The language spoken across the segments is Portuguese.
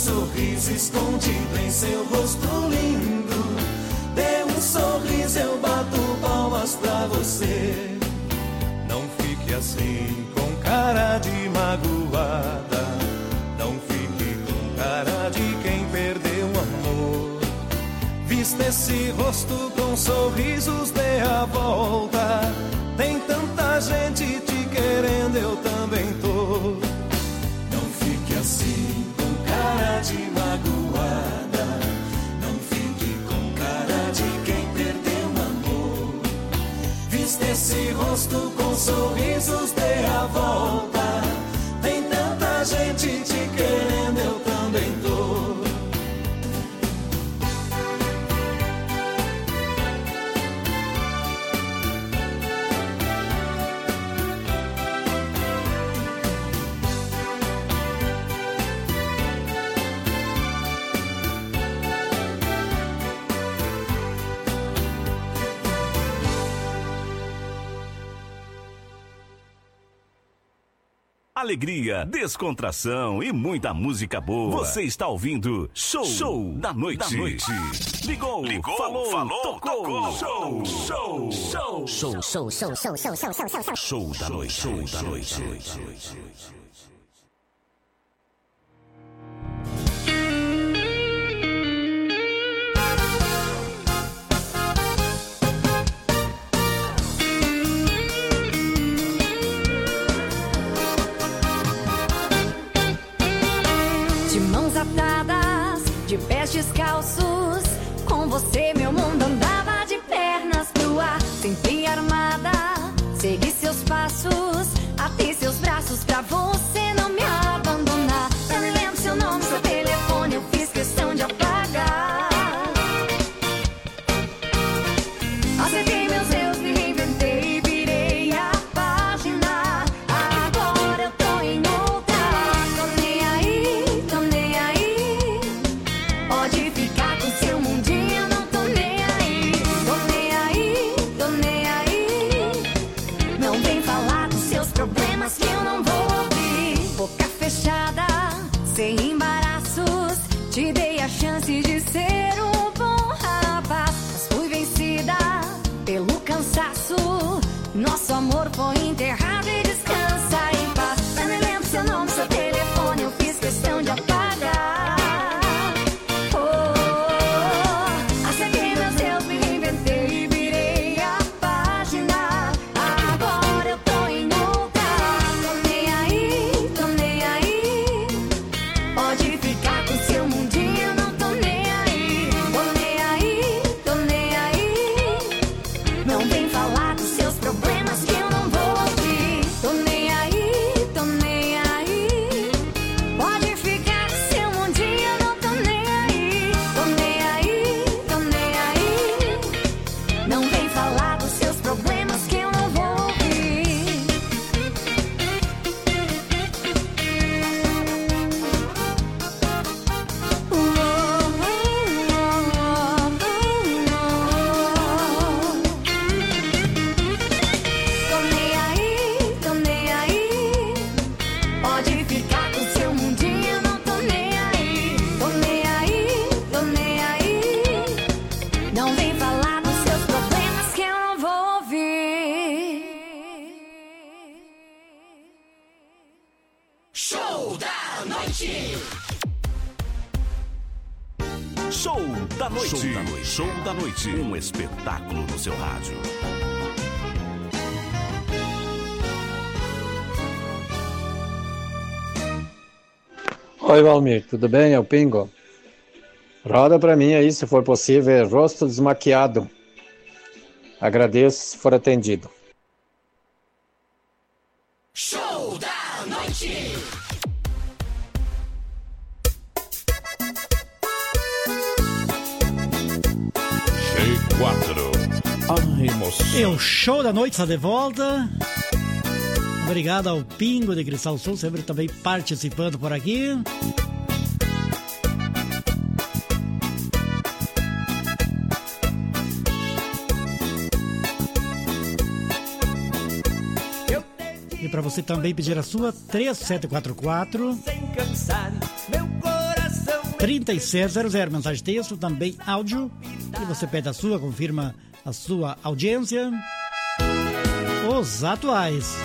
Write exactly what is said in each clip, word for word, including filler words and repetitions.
sorriso escondido em seu rosto lindo. Dê um sorriso, eu bato palmas pra você. Não fique assim com cara de magoada. Não fique com cara de quem perdeu o amor. Vista esse rosto com sorrisos, dê a volta. Tem tanta gente te querendo, eu também tô. Não fique assim com cara de magoada. Não fique com cara de quem perdeu o amor. Vista esse rosto com sorrisos, dê a volta. Tem tanta gente te querendo, eu também tô. Alegria, descontração e muita música boa. Você está ouvindo Show, Show da Noite. Da noite. Ligou, Ligou, falou, falou, tocou. tocou. Show, show, show, show, show, show, show, show, show, show, show, show, show da noite, show da noite. De pés descalços, com você meu mundo andava de pernas pro ar. Sempre armada, segui seus passos, atei seus braços pra você não me abandonar. Eu nem lembro seu nome, seu telefone, eu fiz questão de apagar. Acertei meus erros, me reinventei, virei a página. Agora eu tô em outra, tô nem aí, tô nem aí. Pode ficar com seu mundinho, não tô nem aí. Tô nem aí, tô nem aí. Não vem falar dos seus problemas que eu não vou ouvir. Boca fechada, sem embaraços. Te dei a chance de ser um bom rapaz, mas fui vencida pelo cansaço. Nosso amor foi enterrado e descansa em paz. Eu nem lembro seu nome, seu telefone, eu fiz questão de apagar. Show da noite. Show da noite. Show da noite. Um espetáculo no seu rádio. Oi, Valmir, tudo bem? É o Pingo. Roda pra mim aí, se for possível, rosto desmaquiado. Agradeço se for atendido. Show da noite. G quatro. A emoção. E o Show da Noite está de volta. Obrigado ao Pingo de Cristal Sul, sempre também participando por aqui. E para você também pedir a sua, três sete quatro quatro Sem cansar, meu coração trinta e sete zero zero. Mensagem texto, também áudio. E você pede a sua, confirma a sua audiência. Os atuais.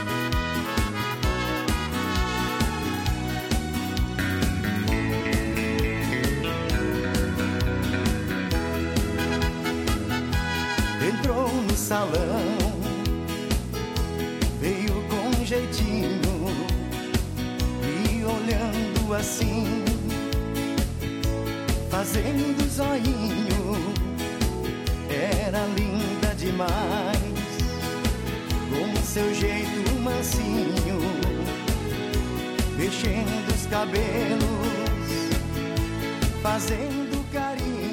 Entrou no salão, veio com jeitinho, e olhando assim, fazendo zoinho, era linda demais, com seu jeito mansinho, mexendo os cabelos, fazendo carinho.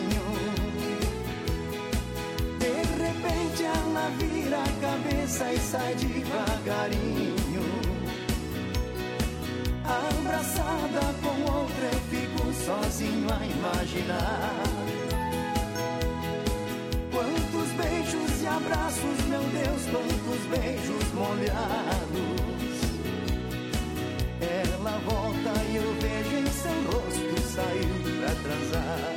De repente ela vira a cabeça e sai devagarinho, abraçada com outra eu fico sozinho a imaginar. Quantos beijos e abraços, meu Deus, quantos beijos molhados. Ela volta e eu vejo em seu rosto, saiu pra transar.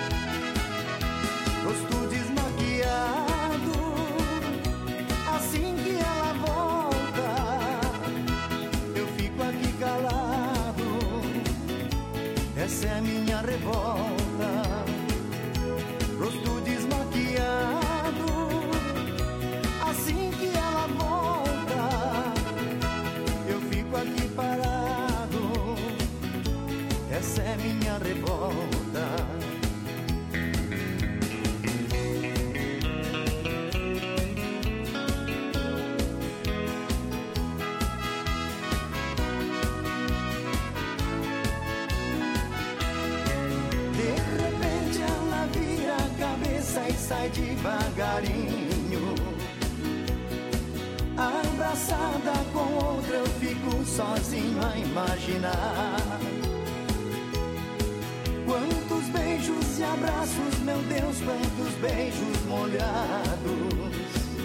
Rosto desmaquiado, assim que ela volta, eu fico aqui calado, essa é a minha revolta. Rosto desmaquiado, assim que ela volta, eu fico aqui parado, essa é a minha revolta. E sai devagarinho, abraçada com outra eu fico sozinho a imaginar. Quantos beijos e abraços, meu Deus, quantos beijos molhados.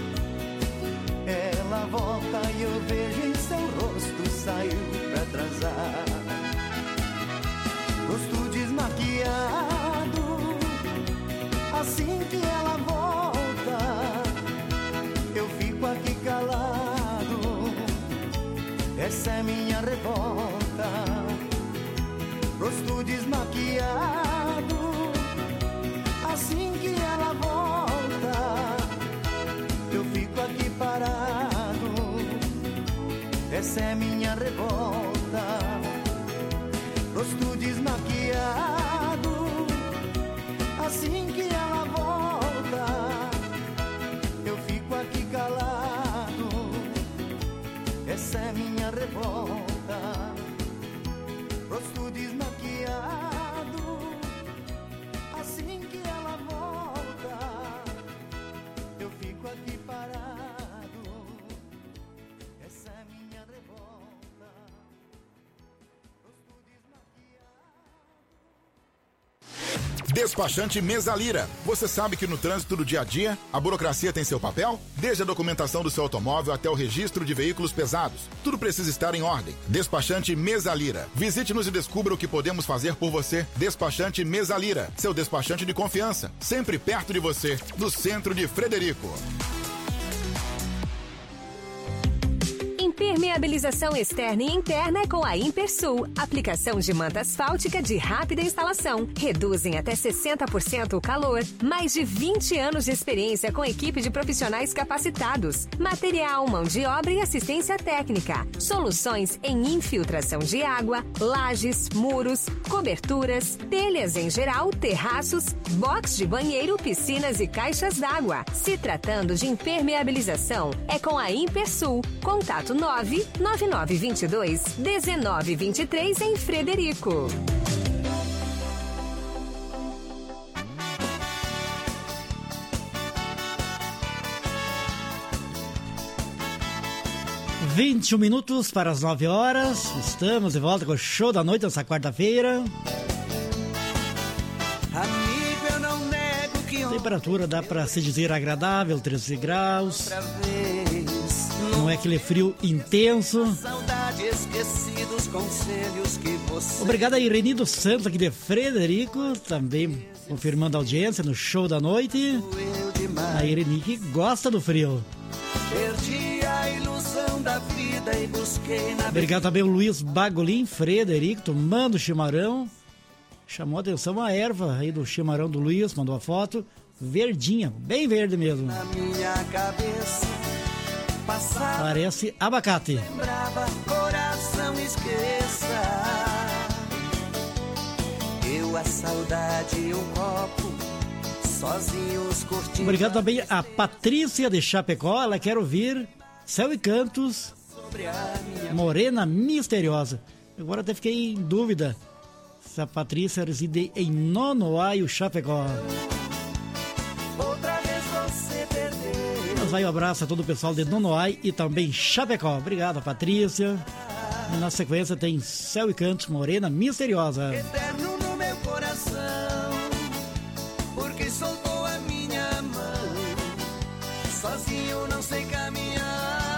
Ela volta e eu vejo em seu rosto, saiu pra transar. Rosto desmaquiado, assim que ela volta, eu fico aqui calado, essa é minha revolta. Rosto desmaquiado, assim que ela volta, eu fico aqui parado, essa é minha revolta. Rosto desmaquiado, assim que ela volta, eu fico aqui calado, essa é minha revolta. Rosto desmaquiado, assim que ela volta, eu fico aqui parado, essa é minha revolta. Rosto desmaquiado. Despachante Mesalira. Você sabe que no trânsito do dia a dia, a burocracia tem seu papel? Desde a documentação do seu automóvel até o registro de veículos pesados. Tudo precisa estar em ordem. Despachante Mesalira. Visite-nos e descubra o que podemos fazer por você. Despachante Mesalira. Seu despachante de confiança. Sempre perto de você. Do centro de Frederico. Impermeabilização externa e interna é com a Impersul. Aplicação de manta asfáltica de rápida instalação. Reduzem até sessenta por cento o calor. Mais de vinte anos de experiência com equipe de profissionais capacitados. Material, mão de obra e assistência técnica. Soluções em infiltração de água, lajes, muros, coberturas, telhas em geral, terraços, box de banheiro, piscinas e caixas d'água. Se tratando de impermeabilização, é com a Impersul. Contato nove nove nove dois dois um nove dois três em Frederico. vinte e um minutos para as nove horas. Estamos de volta com o show da noite nessa quarta-feira. Amigo, eu não nego que a temperatura dá para se dizer agradável, treze graus. Não é aquele frio intenso. esqueci dos conselhos que você... Obrigado a Irene dos Santos aqui de Frederico, também confirmando a audiência no show da noite. A Irene que gosta do frio. Perdi a ilusão da vida e busquei na... Obrigado também o Luiz Bagolin, Frederico, tomando chimarrão. Chamou a atenção a erva aí do chimarrão do Luiz, mandou a foto. Verdinha, bem verde mesmo. Na minha cabeça passava, parece abacate. lembrava, coração esqueça. Eu, a saudade e um copo, sozinhos curtindo. Obrigado também a Patrícia de Chapecó, ela quer ouvir Céu e Cantos, Morena Misteriosa. Agora até fiquei em dúvida se a Patrícia reside em Nonoai, Chapecó. Outra vez você perdeu. Mas vai um abraço a todo o pessoal de Nonoai e também Chapecó. Obrigado, Patrícia. E na sequência tem Céu e Cantos, Morena Misteriosa. Eterno no meu coração, porque soltou a minha mão. Sozinho não sei caminhar.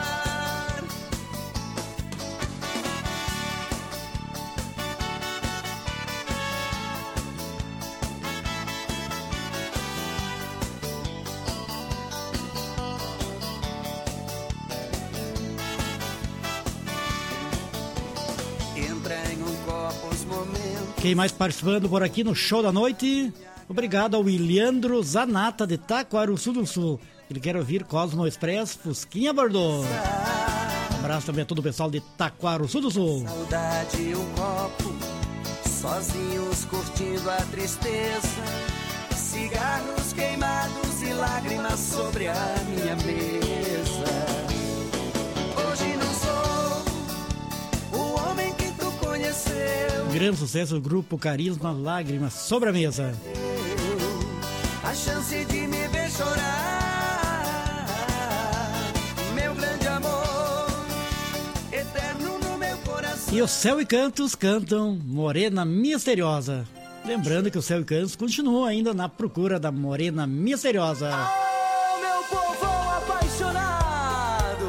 Quem mais participando por aqui no show da noite? Obrigado ao Williandro Zanata de Taquaruçu do Sul. Ele quer ouvir Cosmo Express, Fusquinha Bordeaux. Um abraço também a todo o pessoal de Taquaruçu do Sul. Saudade e um copo, sozinhos curtindo a tristeza. Cigarros queimados e lágrimas sobre a minha mesa. Hoje não sou o homem que tu conheceu. Grande sucesso do grupo Carisma, Lágrimas sobre a Mesa. A chance de me ver chorar, meu grande amor, eterno no meu coração. E o Céu e Cantos cantam Morena Misteriosa. Lembrando que o Céu e Cantos continua ainda na procura da Morena Misteriosa. Oh, meu povo apaixonado,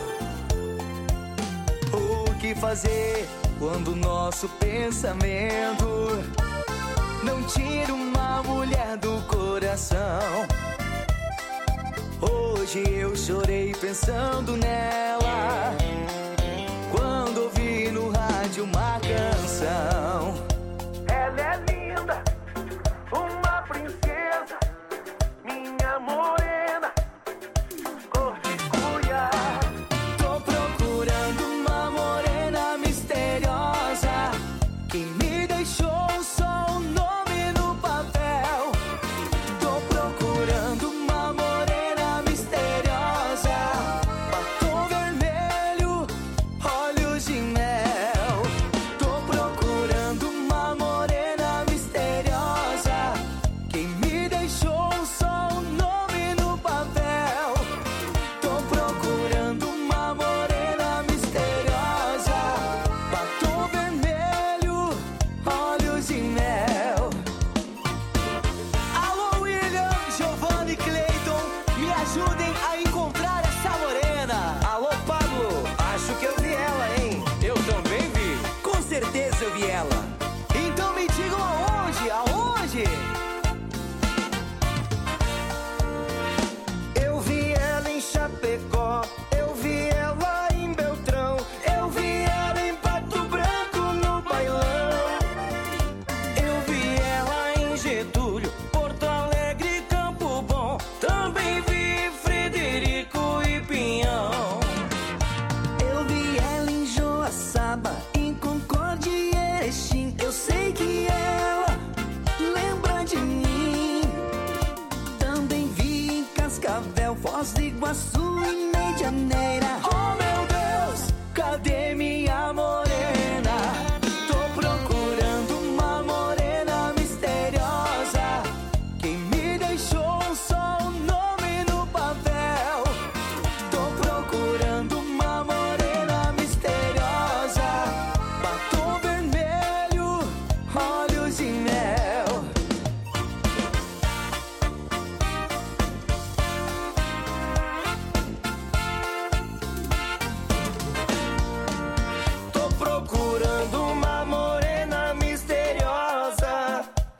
o que fazer quando o nosso pensamento não tira uma mulher do coração? Hoje eu chorei pensando nela, quando ouvi no rádio uma canção. Ela é linda, uma princesa, minha morena, cor de cuia. Tô procurando uma morena misteriosa, que me deixou só um nome no papel. Tô procurando uma morena misteriosa, batom vermelho, olhos de mel. Tô procurando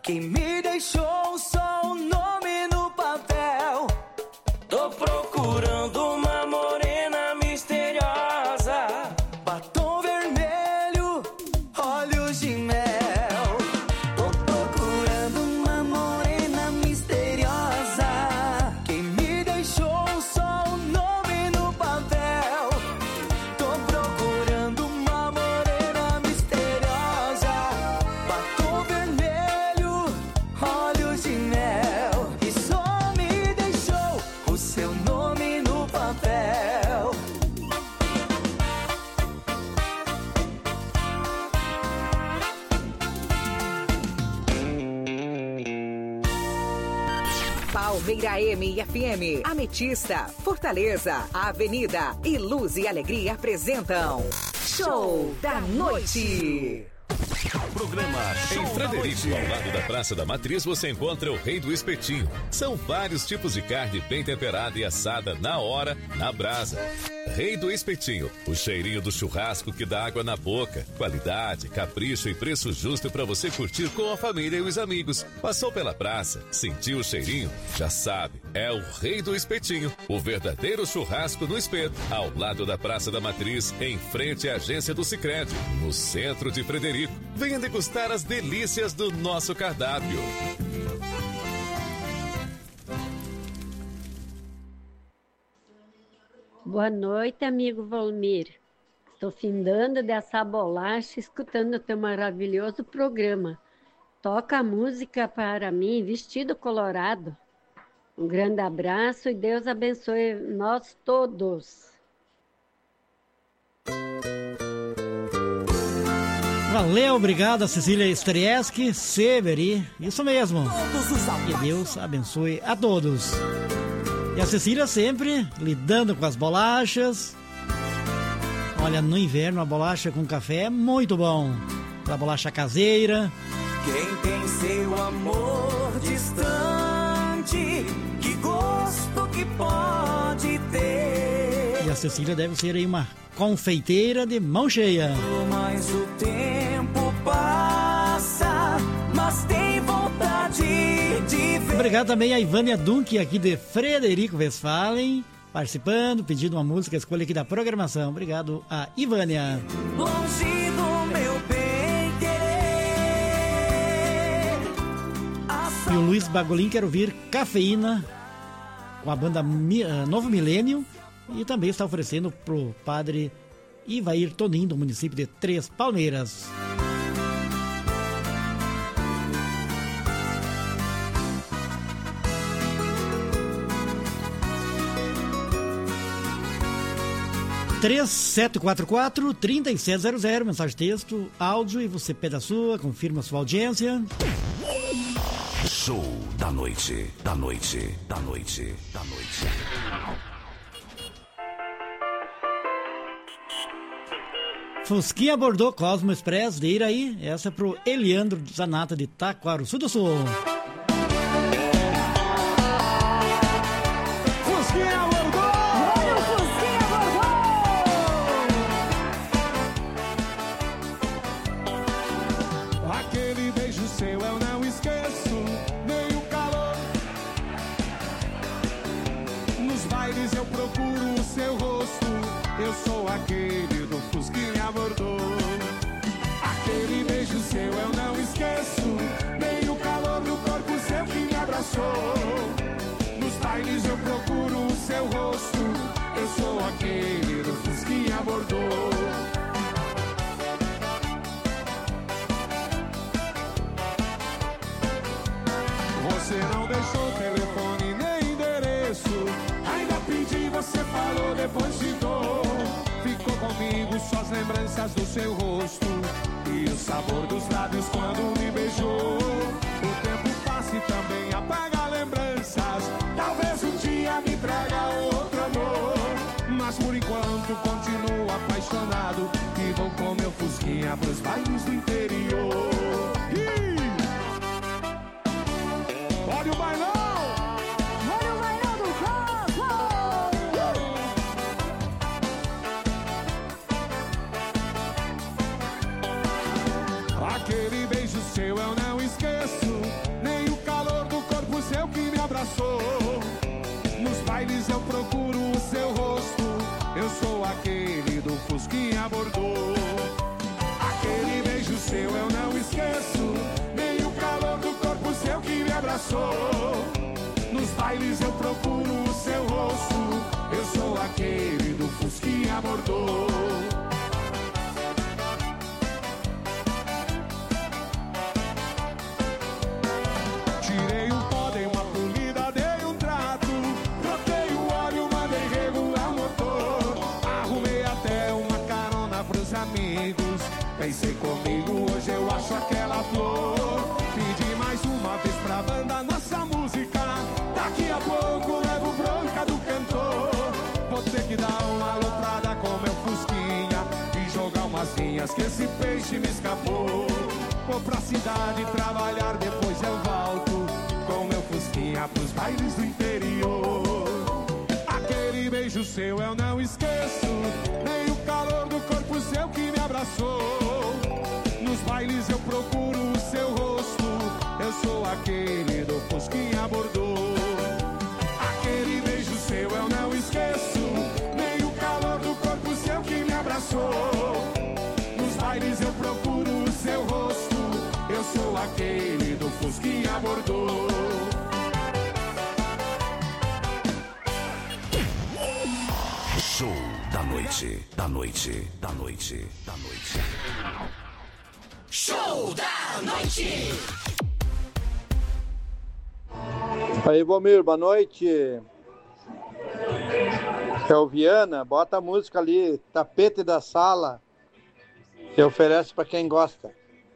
Quem me deixou só o nome no papel. Tô procurando uma morena misteriosa, batom vermelho, olhos de mel. Tô procurando uma morena misteriosa. Quem me deixou só o nome no papel. Tô procurando uma morena misteriosa, batom vermelho, olhos de mel. E só me deixou o seu nome no papel. Palmeira M e F M, Ametista, Fortaleza, Avenida e Luz e Alegria apresentam Show da Noite. Programa Show Em Frederico, da ao Noite. lado da Praça da Matriz, você encontra o Rei do Espetinho. São vários tipos de carne bem temperada e assada na hora, na brasa. Rei do Espetinho, o cheirinho do churrasco que dá água na boca. Qualidade, capricho e preço justo para você curtir com a família e os amigos. Passou pela praça, sentiu o cheirinho? Já sabe, é o Rei do Espetinho, o verdadeiro churrasco no espeto, ao lado da Praça da Matriz, em frente à agência do Sicredi, no centro de Frederico. Venha degustar as delícias do nosso cardápio. Boa noite, amigo Valmir. Estou findando dessa bolacha, escutando o teu maravilhoso programa. Toca a música para mim, Vestido Colorado. Um grande abraço e Deus abençoe nós todos. Valeu, obrigado, Cecília Strieski, Severi. Isso mesmo. Que Deus abençoe a todos. E a Cecília sempre lidando com as bolachas. Olha, no inverno a bolacha com café é muito bom. A bolacha caseira. Quem tem seu amor distante, que gosto que pode ter. E a Cecília deve ser aí uma confeiteira de mão cheia. Mas o tempo passa, mas tem vontade de ver. Obrigado também a Ivânia Dunk, aqui de Frederico Westphalen, participando, pedindo uma música, escolha aqui da programação. Obrigado a Ivânia. Longe do meu bem querer. E o Luiz Bagolin quer ouvir Cafeína com a banda Mi- uh, Novo Milênio e também está oferecendo pro padre Ivair Tonin, do município de Três Palmeiras. três sete quatro quatro, três sete zero zero, mensagem de texto, áudio, e você pede a sua, confirma a sua audiência. Show da noite, da noite, da noite, da noite. Fusquinha Bordeaux Cosmo Express de Iraí, essa é pro Eliandro Zanata de Taquaruçu do Sul. Fusquinha Bordeaux! Olha o Fusquinha Bordeaux! Aquele beijo seu eu não esqueço, nem o calor. Nos bailes eu procuro o seu rosto. Eu sou aquele do Fusquinha Bordeaux. Aquele beijo seu eu não esqueço, nem o calor do corpo seu que me abraçou. Nos bailes eu procuro o seu rosto. Eu sou aquele do Fusquinha Bordeaux. Você não deixou telefone nem endereço. Ainda pedi, você falou, depois te dou. Ficou comigo só as lembranças do seu rosto e o sabor dos lábios quando me beijou. O tempo passa e também apaga lembranças. Talvez um dia me traga outro amor, mas por enquanto continuo apaixonado e vou com meu Fusquinha pros bailes do interior. Ih! Olha o bailão! Olha o bailão do Cosmo! Aquele beijo seu eu não esqueço, abordou. Aquele beijo seu eu não esqueço, nem o calor do corpo seu que me abraçou. Nos bailes eu procuro o seu rosto, eu sou aquele do Fusquinha Bordô. Tirei um pó, dei uma polida, dei um trato, troquei o óleo, mandei regular o motor. Arrumei até uma carona pros amigos, pensei comigo, hoje eu acho aquela flor. Pedi mais uma vez pra banda nossa música, daqui a pouco levo bronca do cantor. Vou ter que dar uma aloprada com meu Fusquinha e jogar umas linhas que esse peixe me escapou. Vou pra cidade trabalhar, depois eu volto com meu Fusquinha pros bailes do interior. Aquele beijo seu eu não esqueço, nem o calor do corpo seu que me abraçou. Nos bailes eu procuro o seu rosto, eu sou aquele do Fusquinha Bordô. Aquele beijo seu eu não esqueço, nem o calor do corpo seu que me abraçou. Nos bailes eu procuro o seu rosto, eu sou aquele do Fusquinha Bordô. Show da noite, da noite, da noite, da noite. Show da noite. Aí, Valmir, boa noite. É o Viana, bota a música ali, Tapete da Sala, que oferece para quem gosta.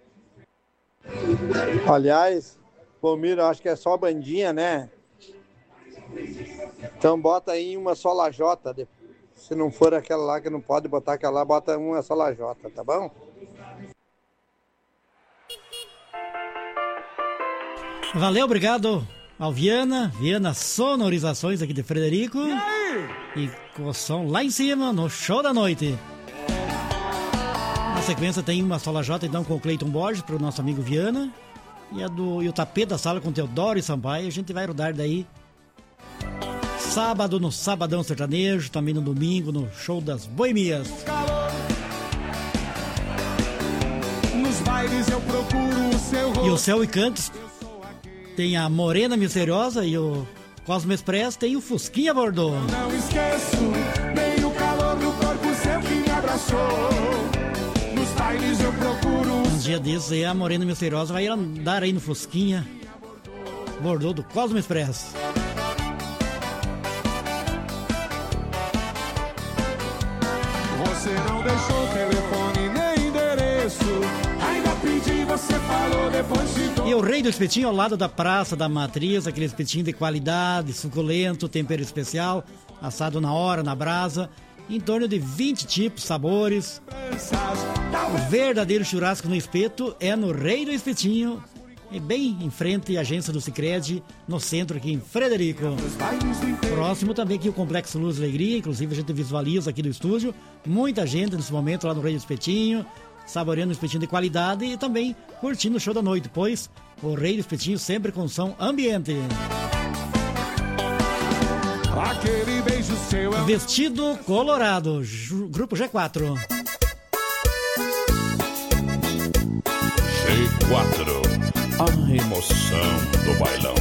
Aliás, Valmir, eu acho que é só bandinha, né? Então bota aí uma só lajota. Se não for aquela lá que não pode botar aquela lá, bota uma só lajota, tá bom? Valeu, obrigado ao Viana. Viana Sonorizações aqui de Frederico. E, e com o som lá em cima, no show da noite. Na sequência tem uma sola J, então, com o Cleiton Borges, pro nosso amigo Viana. E, a do, e o Tapete da Sala com o Teodoro e Sampaio. A gente vai rodar daí sábado no Sabadão Sertanejo, também no domingo no Show das Boemias. Nos bailes eu procuro o seu rosto. E o Céu e Cantos tem a Morena Misteriosa e o Cosmo Express tem o Fusquinha Bordô. Não esqueço nem o calor do corpo seu que me abraçou. Nos bailes eu procuro. Um dia desses aí a Morena Misteriosa vai andar aí no Fusquinha Bordô do Cosmo Express. Você não deixou telefone nem endereço, ainda pedi, você falou, depois ficou. E o Rei do Espetinho ao lado da Praça da Matriz, aquele espetinho de qualidade, suculento, tempero especial, assado na hora, na brasa, em torno de vinte tipos, sabores. O verdadeiro churrasco no espeto é no Rei do Espetinho, e bem em frente à agência do Sicredi, no centro aqui em Frederico. Próximo também aqui o Complexo Luz e Alegria, inclusive a gente visualiza aqui do estúdio, muita gente nesse momento lá no Rei do Espetinho, saboreando o espetinho de qualidade e também curtindo o show da noite, pois o Rei do Espetinho sempre com som ambiente. Aquele beijo seu é... Vestido Colorado, Ju, Grupo G quatro. G quatro, a emoção do bailão.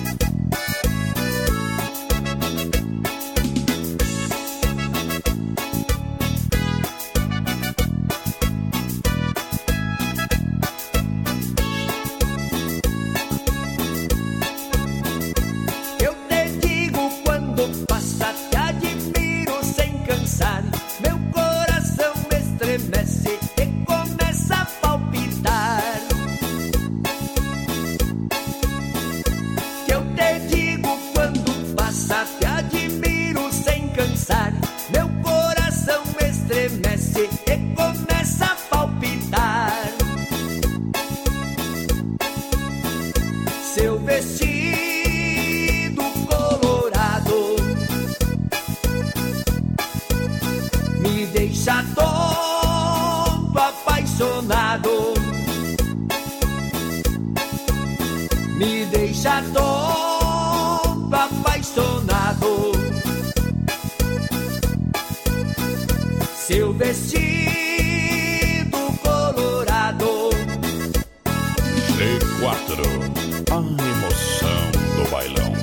Eu te digo quando passa, te admiro sem cansar. Meu coração me estremece e começa a palpitar. Que eu te digo quando passa, te admiro sem cansar. Meu coração me estremece e começa a palpitar. Seu vestido colorado me deixa todo apaixonado, me deixa todo apaixonado. Seu vestido G quatro, a emoção do bailão.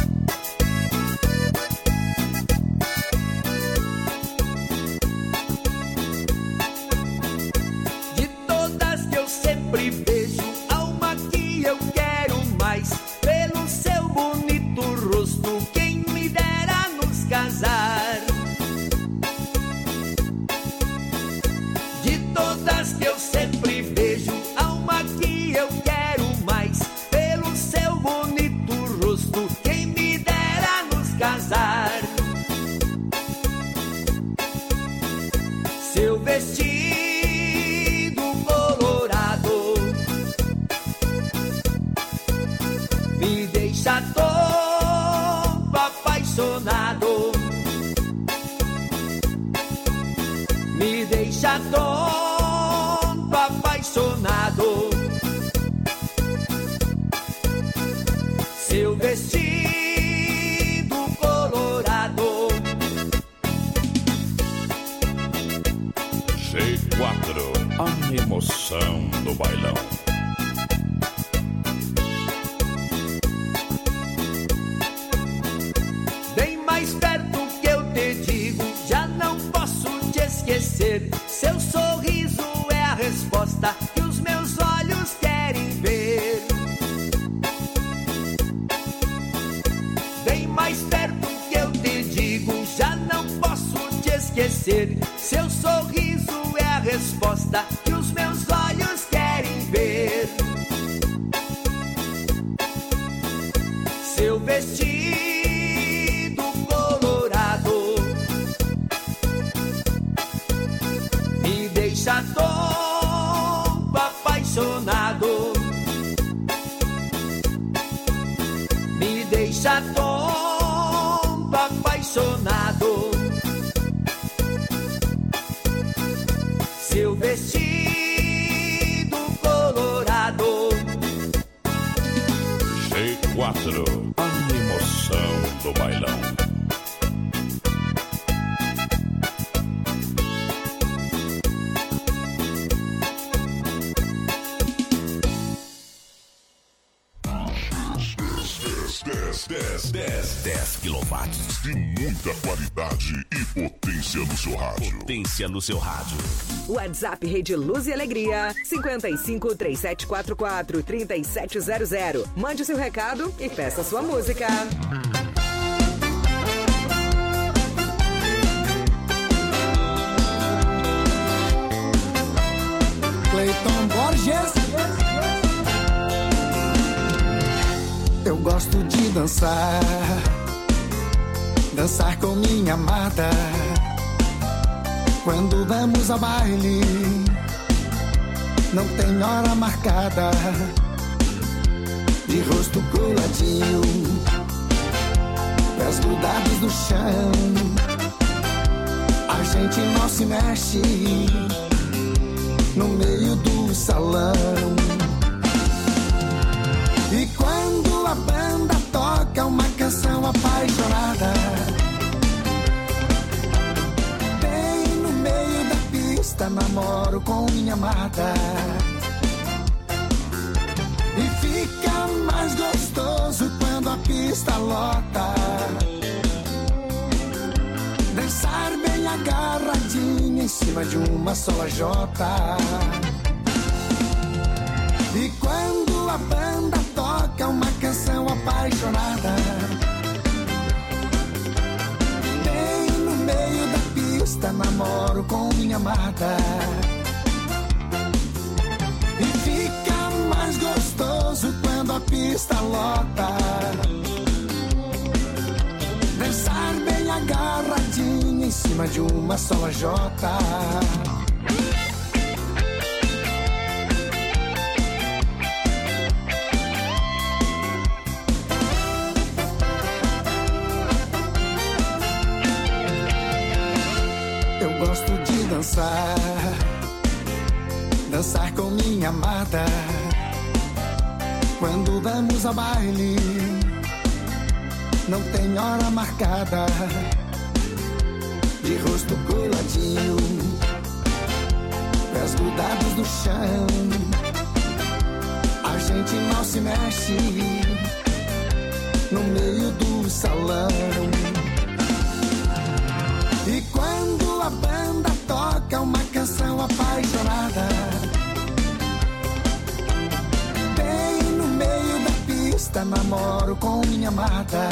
De todas que eu sempre vejo, há uma que eu quero mais. Pelo seu bonito rosto, quem me dera nos casar. De todas que eu sempre vejo, há uma que eu quero mais. Pelo seu bonito rosto, quem me dera nos casar. Seu vestido colorado me deixa todo apaixonado. Me deixa todo apaixonado. Seu vestido colorado. G quatro, a emoção do bailão. Bem mais perto que eu te digo, já não posso te esquecer. Seu sorriso é a resposta que os meus olhos querem ver. Bem mais perto que eu te digo, já não posso te esquecer. Seu sorriso é a resposta que os meus olhos querem ver. Seu vestido colorado me deixa todo apaixonado. Me deixa todo apaixonado. Seu vestido colorado. G quatro, a emoção do bailão. dez quilowatts de muita qualidade e potência no seu rádio. Potência no seu rádio. WhatsApp Rede Luz e Alegria cinco cinco, três sete quatro quatro, três sete zero zero. Mande seu recado e peça sua música. Cleiton Borges. Eu gosto de dançar, dançar com minha amada. Quando vamos ao baile, não tem hora marcada. De rosto coladinho, pés grudados no chão, a gente não se mexe no meio do salão. E quando a banda toca uma canção apaixonada, bem no meio da pista namoro com minha amada. E fica mais gostoso quando a pista lota. Dançar bem agarradinho em cima de uma só lajota. E quando a banda toca uma canção apaixonada, bem no meio da pista namoro com minha amada. E fica mais gostoso quando a pista lota. Dançar bem agarradinho em cima de uma só lajota. Gosto de dançar, dançar com minha amada. Quando vamos ao baile, não tem hora marcada. De rosto coladinho, pés grudados no chão, a gente mal se mexe no meio do salão. E quando a banda toca uma canção apaixonada, bem no meio da pista namoro com minha amada.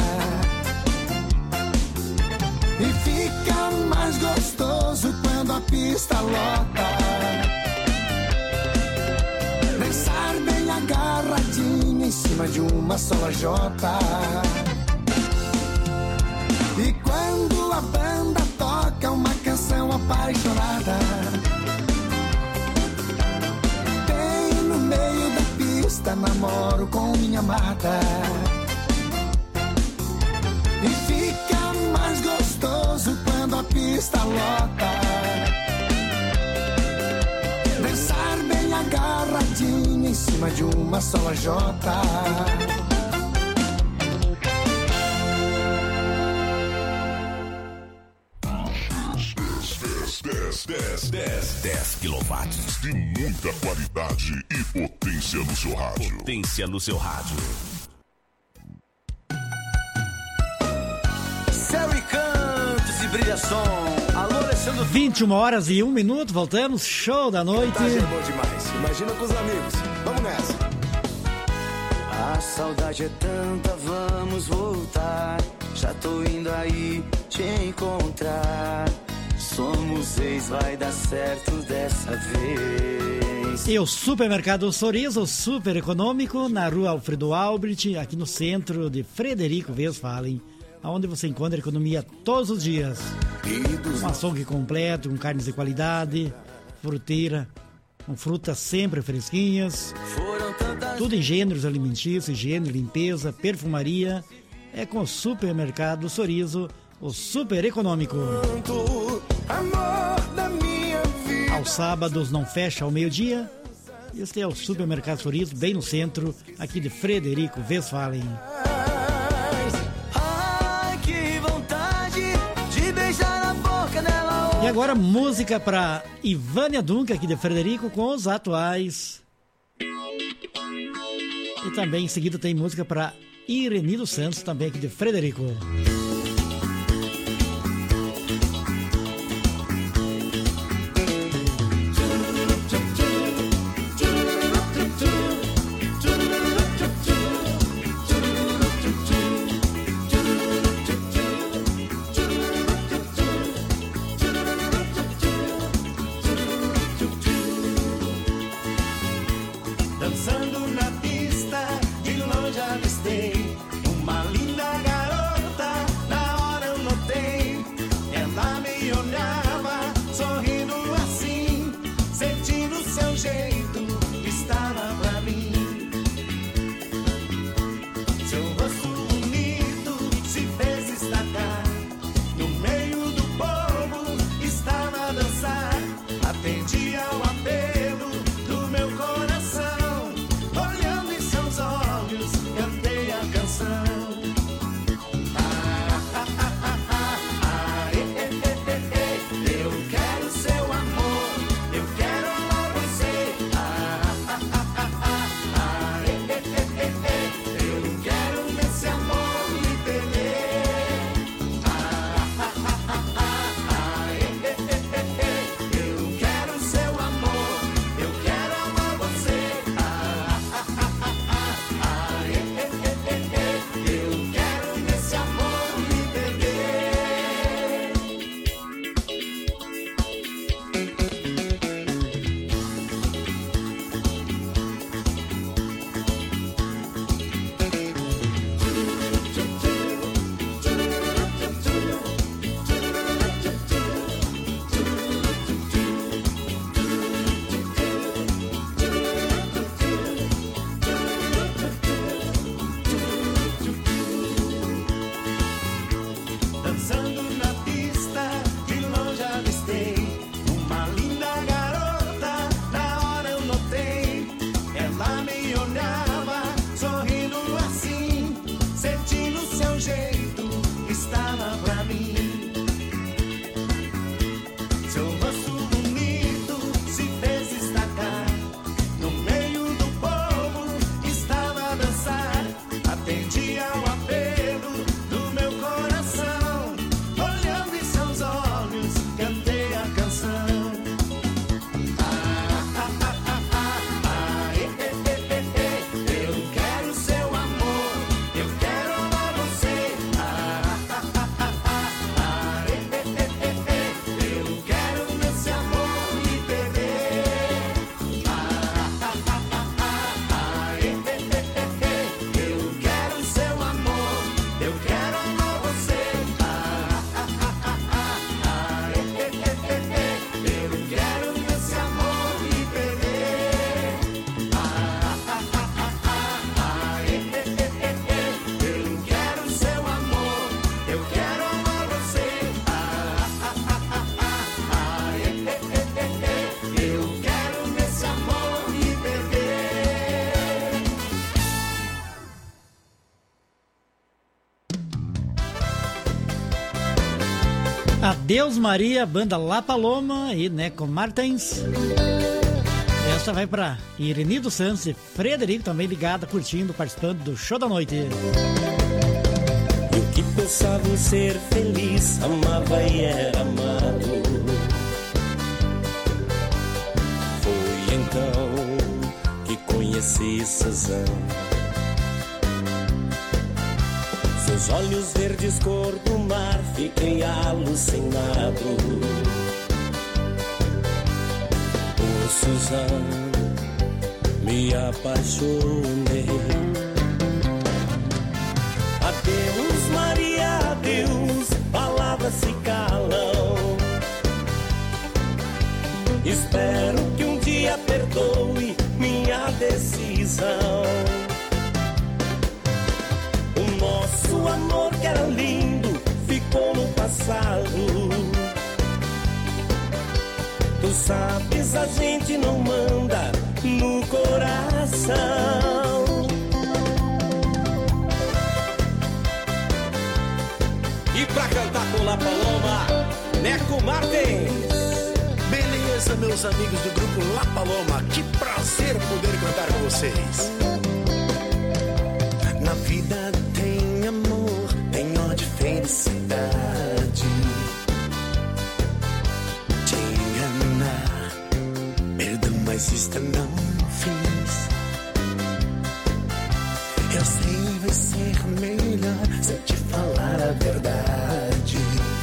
E fica mais gostoso quando a pista lota. Dançar bem agarradinha em cima de uma só lajota. E quando a banda toca uma canção apaixonada, bem no meio da pista namoro com minha amada. E fica mais gostoso quando a pista lota. Dançar bem agarradinho em cima de uma só lajota. dez quilowatts de muita qualidade e potência no seu rádio. Potência no seu rádio. Céu e cantos e brilha som. Alô, Alessandro. vinte e uma horas e um minuto, voltamos. Show da noite. Tá, é bom demais. Imagina com os amigos. Vamos nessa. A saudade é tanta, vamos voltar. Já tô indo aí te encontrar. Somos ex, vai dar certo dessa vez. E o Supermercado Sorizo, super econômico, na rua Alfredo Albrecht, aqui no centro de Frederico Westphalen, onde você encontra economia todos os dias. Um açougue completo, com carnes de qualidade, fruteira, com frutas sempre fresquinhas. Tudo em gêneros alimentícios, higiene, limpeza, perfumaria. É com o Supermercado Sorizo, o super econômico. Aos sábados não fecha ao meio-dia. Este é o Supermercado Sorizo, bem no centro, aqui de Frederico Westphalen. Ai, que vontade de beijar na boca dela. E agora música para Ivânia Dunca, aqui de Frederico, com os atuais. E também em seguida tem música para Ireni dos Santos, também aqui de Frederico. Dançando na pista, de longe avistei uma linda garota, na hora eu notei. Ela me olhava, sorrindo assim, sentindo seu jeito, estava pra mim. Seu rosto bonito se fez destacar, no meio do povo estava a dançar, atendia ao apelo do meu coração. Olhando em seus olhos, cantei a Adeus Maria, banda La Paloma e Neco Martins. Essa vai pra Irenido Santos e Frederico, também ligada, curtindo, participando do Show da Noite. Eu que pensava em ser feliz, amava e era amado. Foi então que conheci Suzana. Seus olhos verdes cor do mar, fiquei alucinado. Por Suzana me apaixonei. Adeus Maria, adeus, palavras se calam. Espero que um dia perdoe minha decisão. O nosso amor que era lindo ficou no passado. Tu sabes, a gente não manda no coração. E pra cantar com La Paloma, Neco Martins. Beleza, meus amigos do grupo La Paloma, que prazer poder cantar com vocês. Na vida tem amor, tem ódio, felicidade. Te enganar, perdão, mas isto não fiz. Eu sei, vai ser melhor se eu te falar a verdade.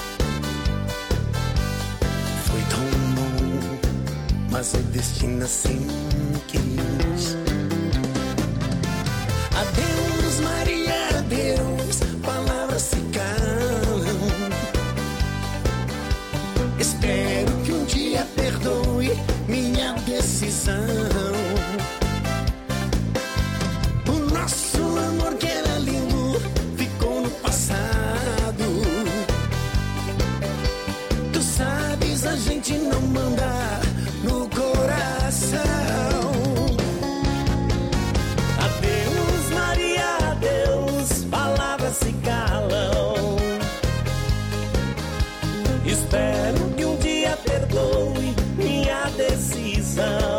Foi tão bom, mas o destino assim quis. Adeus Maria, adeus, palavras se calam. Espero que um dia perdoe minha decisão. O nosso amor que era lindo ficou no passado. Tu sabes, a gente não manda no coração. Adeus Maria, adeus, palavras se calam. Espero que um dia perdoe minha decisão.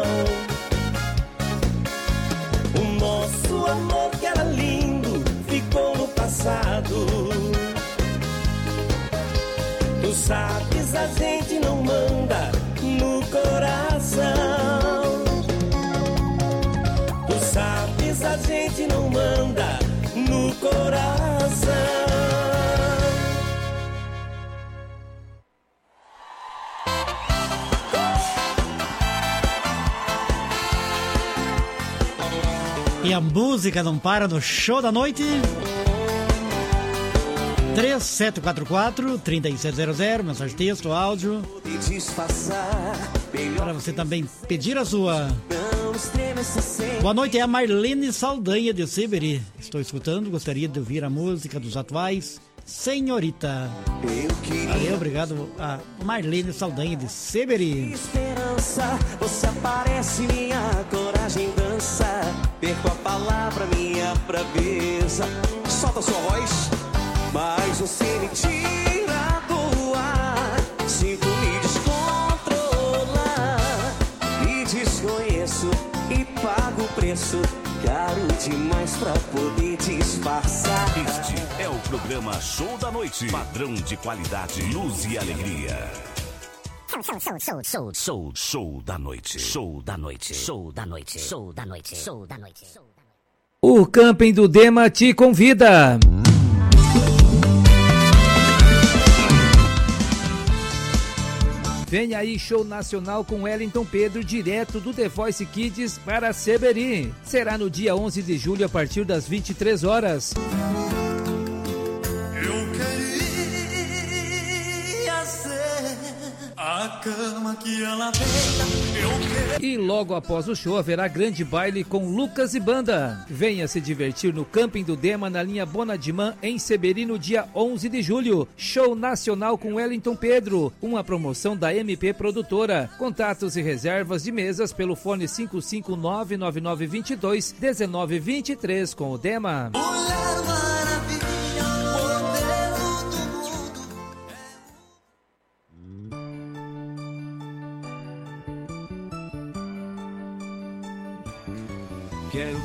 O nosso amor que era lindo ficou no passado. Tu sabes, a gente não manda no coração. Tu sabes, a gente não manda no coração. E a música não para no Show da Noite. três sete quatro quatro, três sete zero zero, mensagem de texto, áudio. Para você também pedir a sua. Boa noite, é a Marlene Saldanha de Seberi. Estou escutando, gostaria de ouvir a música dos atuais, Senhorita. Valeu, obrigado a Marlene Saldanha de Seberi. Esperança, você aparece, minha coragem dança. Perco a palavra, minha braveza. Solta sua voz, mas você me tira do ar. Sinto me descontrolar. Me desconheço e pago o preço caro demais pra poder disfarçar. Este é o programa Show da Noite. Padrão de qualidade, luz e alegria. Show, show, show, show, show, show, show da noite. Show da noite. Show da noite. Show da noite. Show da noite. O Camping do Dema te convida. Vem aí, show nacional com Wellington Pedro, direto do The Voice Kids para Seberi. Será no dia onze de julho, a partir das vinte e três horas. Eu queria ser a cama que ela deita. Eu queria... E logo após o show haverá grande baile com Lucas e Banda. Venha se divertir no Camping do Dema, na linha Bonadimã, em Seberi, no dia onze de julho. Show nacional com Wellington Pedro, uma promoção da M P Produtora. Contatos e reservas de mesas pelo fone cinco cinco nove nove nove dois dois um nove dois três com o Dema.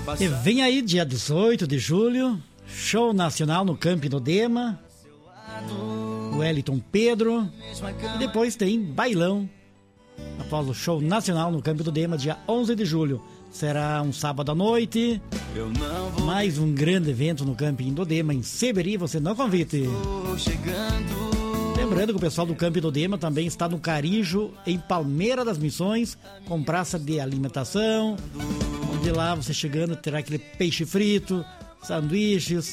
E vem aí, dia dezoito de julho, show nacional no Camping do Dema, Wellington Pedro, e depois tem bailão após o show nacional no Camping do Dema, dia onze de julho. Será um sábado à noite, mais um grande evento no Camping do Dema, em Seberi, você não convite. Lembrando que o pessoal do Camping do Dema também está no Carijo, em Palmeira das Missões, com praça de alimentação, onde lá você chegando terá aquele peixe frito, sanduíches,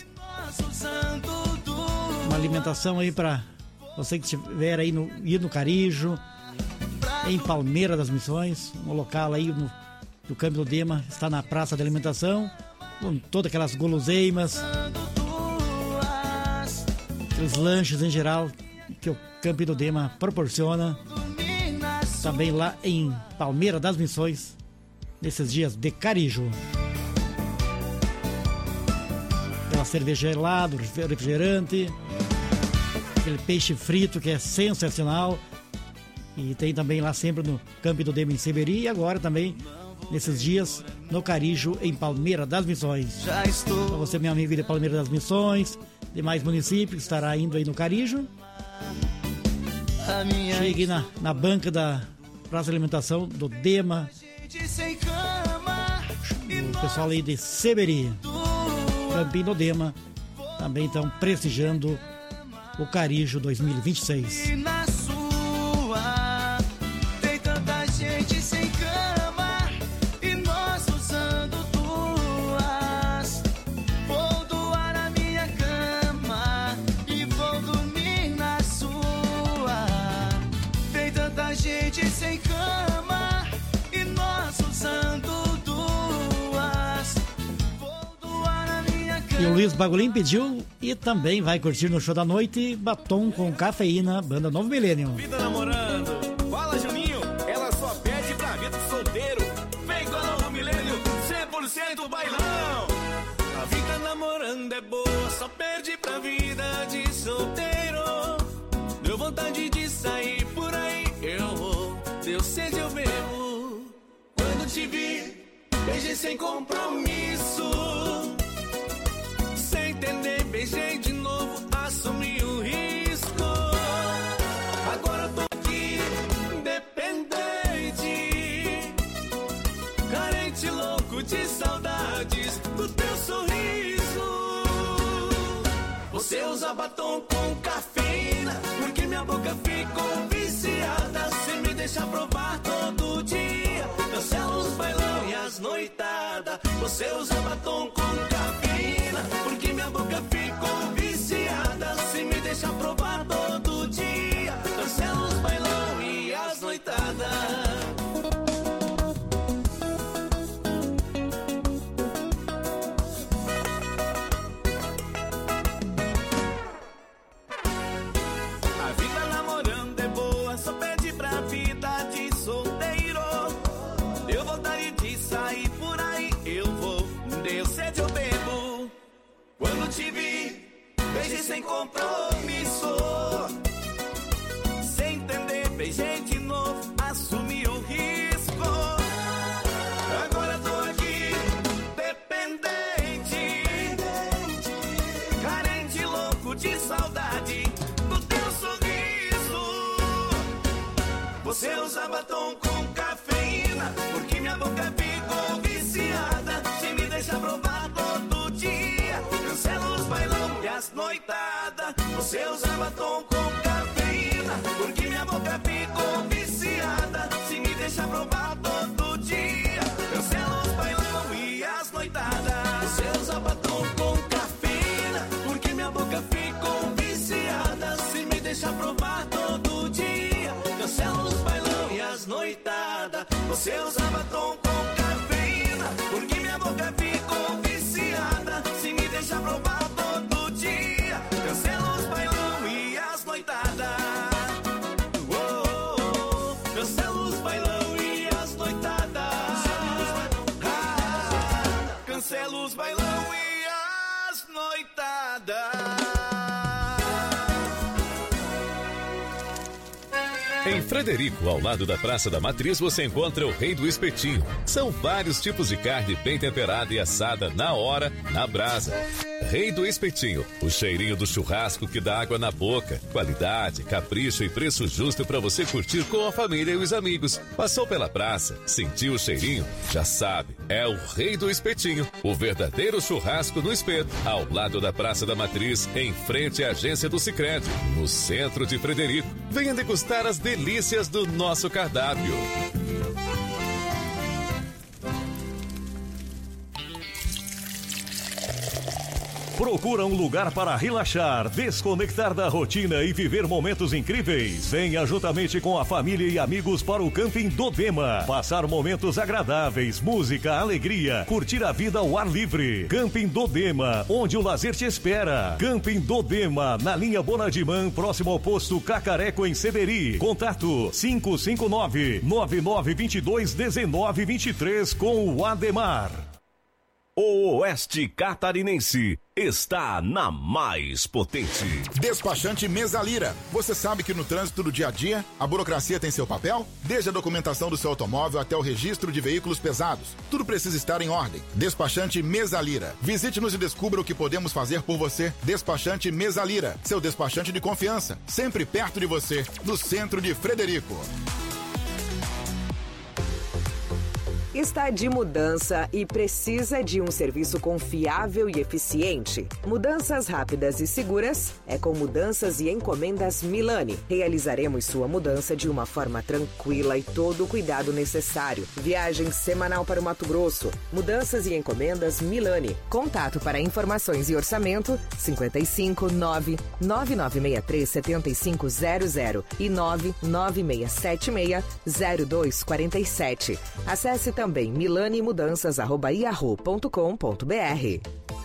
uma alimentação aí para você que estiver aí no, ir no Carijo, em Palmeira das Missões, um local aí no, do Camping do Dema, está na praça de alimentação, com todas aquelas guloseimas, aqueles lanches em geral que o Camping do Dema proporciona, também lá em Palmeira das Missões, nesses dias de Carijo. Aquela cerveja gelada, refrigerante, aquele peixe frito que é sensacional, e tem também lá sempre no Camping do Dema em Seberi, e agora também nesses dias no Carijo, em Palmeira das Missões. Para você, meu amigo de Palmeira das Missões, demais municípios, estará indo aí no Carijo, chegue na, na banca da Praça de Alimentação do Dema, o pessoal aí de Seberi, Camping do Dema, também estão prestigiando o Carijo dois mil e vinte e seis. E o Luiz Bagulin pediu e também vai curtir no show da noite Batom com Cafeína, banda Novo Milênio. Vida namorando, fala Juninho, ela só pede pra vida de solteiro. Vem com a Novo Milênio, cem por cento bailão. A vida namorando é boa, só perde pra vida de solteiro. Deu vontade de sair por aí, eu vou. Deu sede, eu bebo. Quando te vi, beijei sem compromisso. Sem entender, beijei de novo, assumi o risco. Agora tô aqui, dependente, carente, louco de saudades do teu sorriso. Você usa batom com cafeína, porque minha boca ficou viciada. Se me deixa provar todo dia, cancela os bailão e as noitadas. Você usa batom com cafeína, porque minha boca ficou viciada. Se me deixa provar todo dia, cancela os bailão e as noitadas. Quando te vi, beijei sem compromisso. Sem entender, beijei de novo, assumi o risco. Agora tô aqui, dependente, carente, louco de saudade do teu sorriso. Você usa batom com cafeína, porque minha boca ficou viciada. Se me deixa provar todo dia, cancela os bailão e as noitadas. Você usa batom com cafeína, porque minha boca ficou viciada. Se me deixa provar todo dia, cancela os bailão e as noitadas. Você usa batom com cafeína, porque minha boca ficou viciada. Se me deixa provar todo dia, cancela os bailão e as noitadas. Você usa batom com cafeína, porque minha boca ficou viciada. Se me deixa provar todo dia, cancela os bailão e as noitadas. Oh, oh, oh. Cancela os bailão e as noitadas. Ah, cancela os bailão e as noitadas. Em Frederico, ao lado da Praça da Matriz, você encontra o Rei do Espetinho. São vários tipos de carne bem temperada e assada na hora, na brasa. Rei do Espetinho, o cheirinho do churrasco que dá água na boca. Qualidade, capricho e preço justo para você curtir com a família e os amigos. Passou pela praça, sentiu o cheirinho? Já sabe, é o Rei do Espetinho, o verdadeiro churrasco no espeto, ao lado da Praça da Matriz, em frente à agência do Sicredi, no centro de Frederico. Venha degustar as delícias do nosso cardápio. Procura um lugar para relaxar, desconectar da rotina e viver momentos incríveis? Venha juntamente com a família e amigos para o Camping Dodema. Passar momentos agradáveis, música, alegria, curtir a vida ao ar livre. Camping Dodema, onde o lazer te espera. Camping Dodema, na linha Bonadimã, próximo ao posto Cacareco, em Seberi. Contato cinco cinco nove, nove nove dois dois, um nove dois três com o Ademar. O Oeste Catarinense está na mais potente. Despachante Mesalira. Você sabe que no trânsito do dia a dia, a burocracia tem seu papel? Desde a documentação do seu automóvel até o registro de veículos pesados. Tudo precisa estar em ordem. Despachante Mesalira. Visite-nos e descubra o que podemos fazer por você. Despachante Mesalira. Seu despachante de confiança. Sempre perto de você. No centro de Frederico. Está de mudança e precisa de um serviço confiável e eficiente? Mudanças rápidas e seguras é com Mudanças e Encomendas Milani. Realizaremos sua mudança de uma forma tranquila e todo o cuidado necessário. Viagem semanal para o Mato Grosso. Mudanças e Encomendas Milani. Contato para informações e orçamento cinco cinco nove, nove nove seis três, sete cinco zero zero e nove nove seis sete seis, zero dois quatro sete. Acesse também Também milani mudanças arroba yahoo ponto com ponto b r.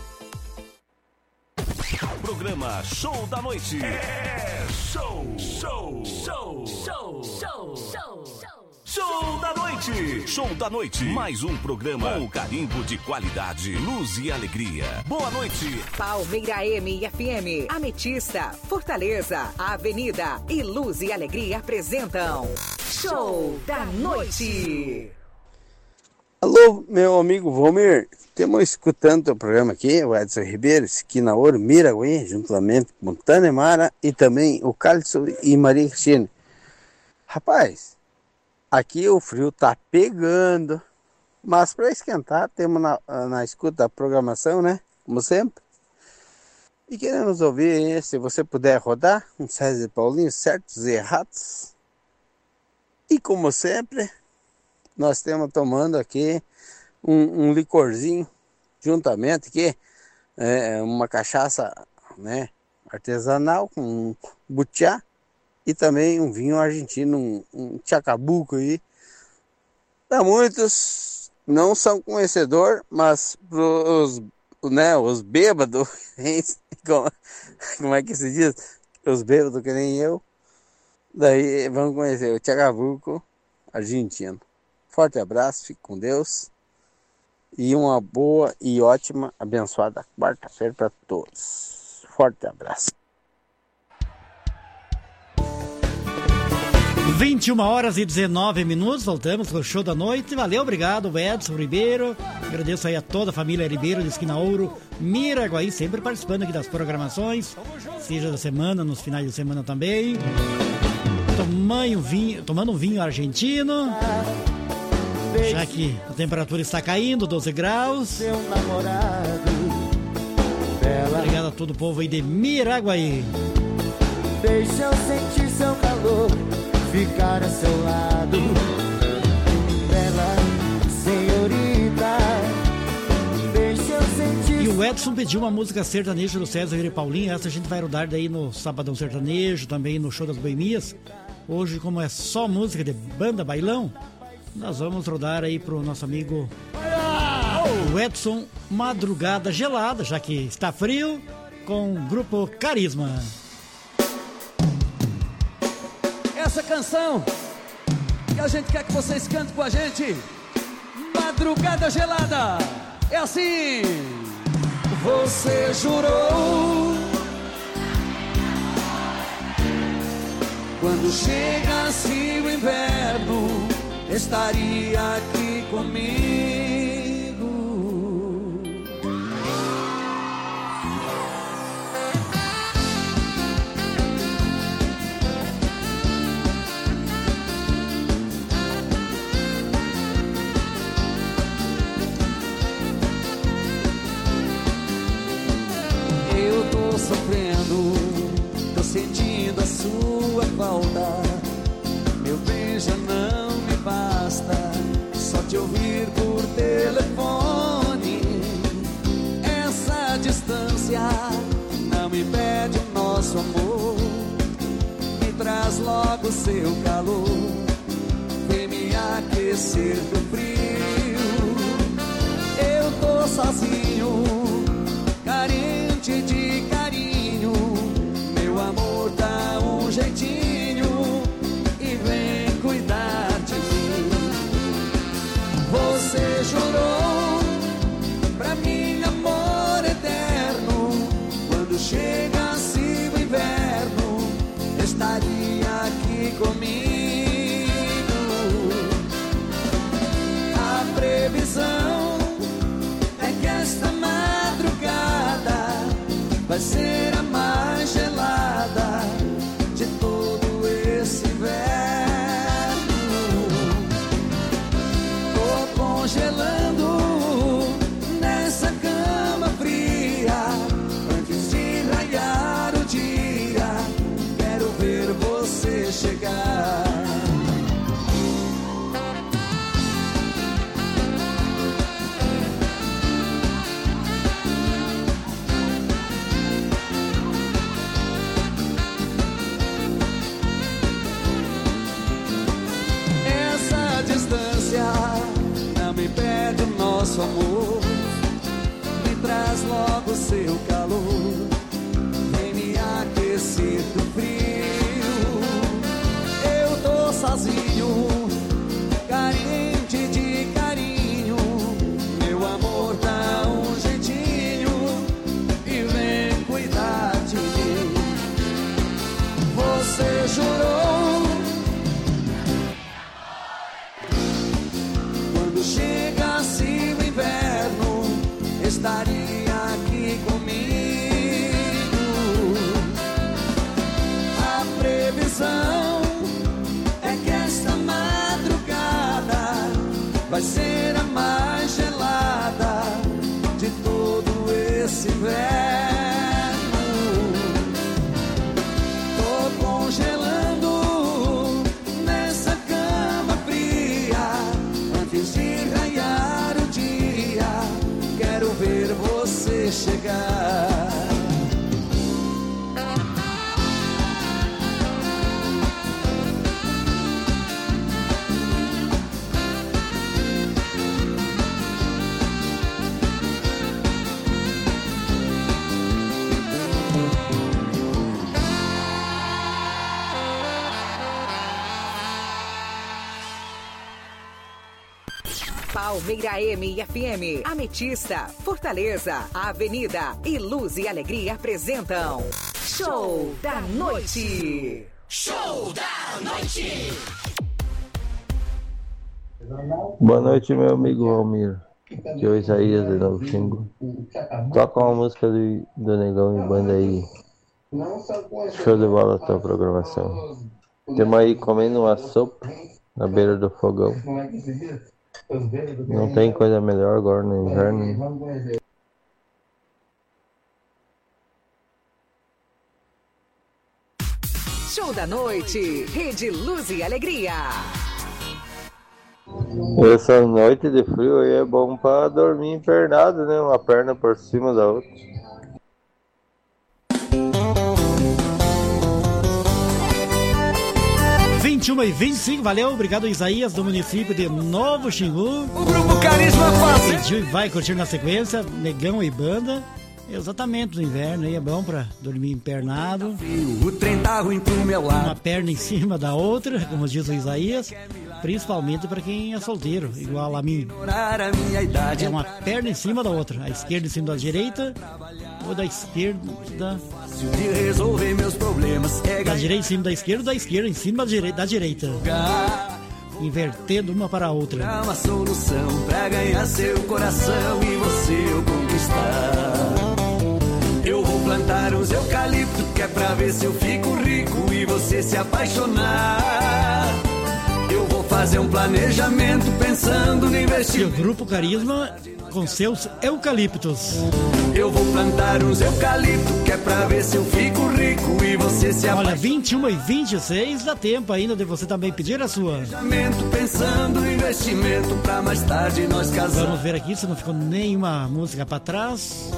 Programa Show da Noite. É show, show, show, show, show, show, show da noite. Show da Noite. Mais um programa com carimbo de qualidade, luz e alegria. Boa noite. Palmeira M e F M, Ametista, Fortaleza, Avenida e Luz e Alegria apresentam Show da Noite. Alô, meu amigo Valmir, estamos escutando o programa aqui, o Edson Ribeiro, Esquina Ouro, Miraguí, juntamente com Tânia Mara e também o Carlson e Maria Cristina. Rapaz, aqui o frio tá pegando, mas para esquentar, temos na, na escuta da programação, né, como sempre. E queremos ouvir, se você puder rodar, um César Paulinho, certos e errados. E como sempre, nós estamos tomando aqui um, um licorzinho, juntamente aqui, é, uma cachaça, né, artesanal com um butiá e também um vinho argentino, um, um chacabuco aí. Para muitos não são conhecedores, mas pros, né, os bêbados, como, como é que se diz? Os bêbados que nem eu, daí vão conhecer o chacabuco argentino. Forte abraço, fique com Deus e uma boa e ótima, abençoada quarta-feira para todos. Forte abraço. vinte e uma horas e dezenove minutos, voltamos com o Show da Noite. Valeu, obrigado, Edson Ribeiro. Agradeço aí a toda a família Ribeiro de Esquina Ouro, Miraguí, sempre participando aqui das programações, seja da semana, nos finais de semana também. Tomando um vinho, tomando um vinho argentino. Já que a temperatura está caindo, doze graus. Obrigado a todo o povo aí de Miraguaí. Deixa eu sentir seu calor, ficar a seu lado. Bela senhorita, deixa eu sentir. E o Edson pediu uma música sertaneja do César e Paulinho. Essa a gente vai rodar daí no Sabadão Sertanejo, também no Show das Boemias. Hoje, como é só música de banda bailão, nós vamos rodar aí pro nosso amigo o Edson, Madrugada Gelada, já que está frio, com o grupo Carisma. Essa canção que a gente quer que vocês cantem com a gente, Madrugada Gelada, é assim. Você jurou, quando chega assim inverno estaria aqui comigo. Eu tô sofrendo, tô sentindo a sua falta. Meu bem, já não me basta só te ouvir por telefone. Essa distância não me impede o nosso amor. Me traz logo seu calor, vem me aquecer do frio. Eu tô sozinho, carente de carinho. Meu amor dá um jeitinho e vem cuidar de mim. Você jurou pra mim amor eterno. Quando chegasse o inverno estaria aqui comigo. A previsão é que esta madrugada vai ser a mais gelada de todo esse inverno. Tô congelando nessa cama fria. Antes de raiar o dia, quero ver você chegar. Não me perde o nosso amor, me traz logo seu calor, vem me aquecer do frio. Eu tô sozinho, carente de carinho. Meu amor dá um jeitinho e vem cuidar de mim. Você jurou chegasse o inverno estaria aqui comigo. A previsão é que esta madrugada vai ser a mais gelada de todo esse inverno. Tô congelando nessa cama fria. Antes de raiar o dia, quero ver você chegar. Palmeira M F M, Ametista, Fortaleza, Avenida e Luz e Alegria apresentam Show da Noite. Show da Noite. Boa noite, meu amigo Valmir. Aqui é o Isaías de Novo Xingu. Toca uma música do, do Negão e Banda aí. Show de bola a tua programação. Temos aí comendo uma sopa na beira do fogão. Não tem coisa melhor agora no inverno. Show da Noite, Rede Luz e Alegria. Essa noite de frio aí é bom pra dormir empernado, né? Uma perna por cima da outra. vinte e uma e vinte e cinco, valeu, obrigado Isaías do município de Novo Xingu. O Grupo Carisma faz. Pediu e vai curtir na sequência, Negão e Banda. Exatamente, no inverno aí é bom pra dormir empernado. O trem tá ruim pro meu lado. Uma perna em cima da outra, como diz o Isaías. principalmente para quem é solteiro, igual a mim. É uma perna em cima da outra, a esquerda em cima da direita, ou da esquerda de resolver meus problemas. Da direita em cima da esquerda, ou da esquerda em cima da direita, da direita. Invertendo uma para a outra. Uma solução pra ganhar seu coração e você eu conquistar. Eu vou plantar uns eucalipto que é pra ver se eu fico rico e você se apaixonar. Eu vou fazer um planejamento pensando no investimento. E o Grupo Carisma com seus eucaliptos. Eu vou plantar uns eucalipto que é pra ver se eu fico rico e você se apaixonar. Olha, vinte e uma e vinte e seis, dá tempo ainda de você também pedir a sua. Pensando no investimento pra mais tarde nós casarmos. Vamos ver aqui se não ficou nenhuma música pra trás.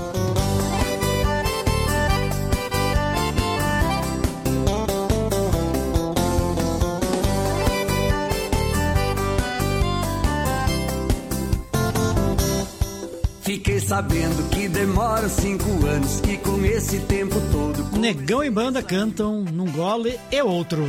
Fiquei sabendo que demora cinco anos e com esse tempo todo... Negão e banda cantam num gole e outro.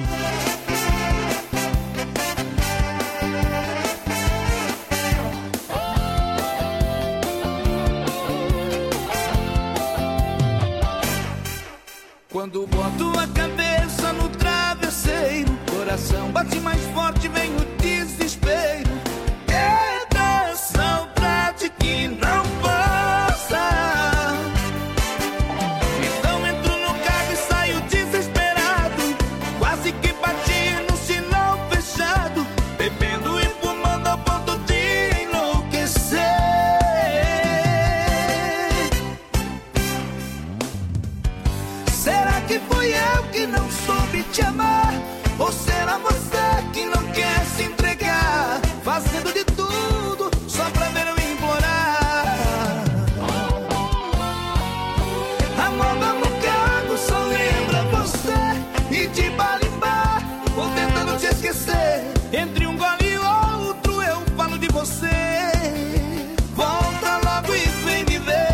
Quando boto a cabeça no travesseiro, coração bate mais forte, vem o desespero. É da saudade que não passa. Então entro no carro e saio desesperado, quase que bati no sinal fechado, bebendo e fumando ao ponto de enlouquecer. Será que fui eu que não soube te amar? Ou será você que não quer se entregar? Fazendo de tudo só pra ver eu implorar. Amor, vamos cargo, só lembra você. E de balimbar, vou tentando te esquecer. Entre um gole e outro eu falo de você. Volta logo e vem me ver.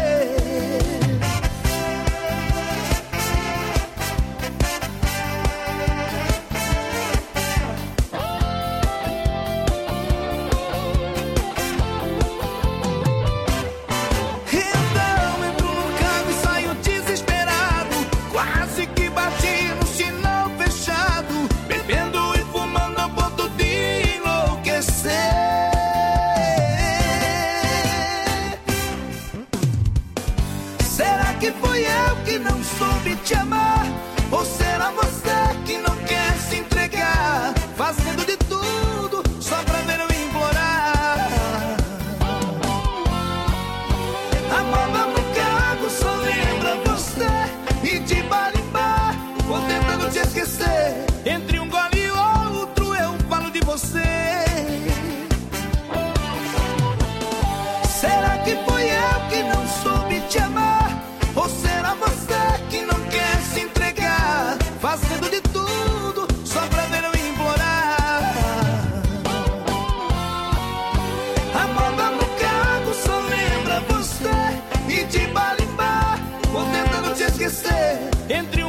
Te amar, ou será você que não quer se entregar? Fazendo de tudo só pra ver eu implorar. Amor, vamos cargo, só lembra você. E de balimbar, vou tentando te esquecer. Entre um gole e outro eu falo de você. Será que fui eu que não soube te amar? Ou será você que não quer se entregar? Fazendo de tudo só pra ver eu implorar. Amor, vamos cargo, só lembra você. E de balimbar, vou tentando te esquecer. Entre